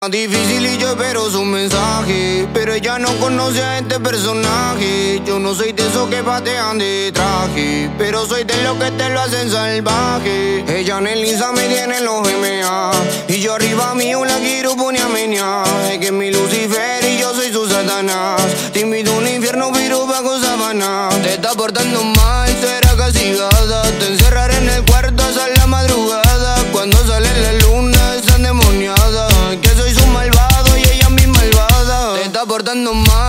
Difícil y yo espero su mensaje, pero ella no conoce a este personaje. Yo no soy de esos que patean de traje, pero soy de los que te lo hacen salvaje. Ella en el Insta me tiene en los MA, y yo arriba mío la quiero poner a menear. Es que es mi Lucifer y yo soy su Satanás. Te invito a un infierno pero bajo sábana. Te está portando mal, será castigada. Te encerraré en el cuarto hasta la madrugada. Cuando sale la luna está endemoniada, que soy su malvado y ella mi malvada. Te está portando mal.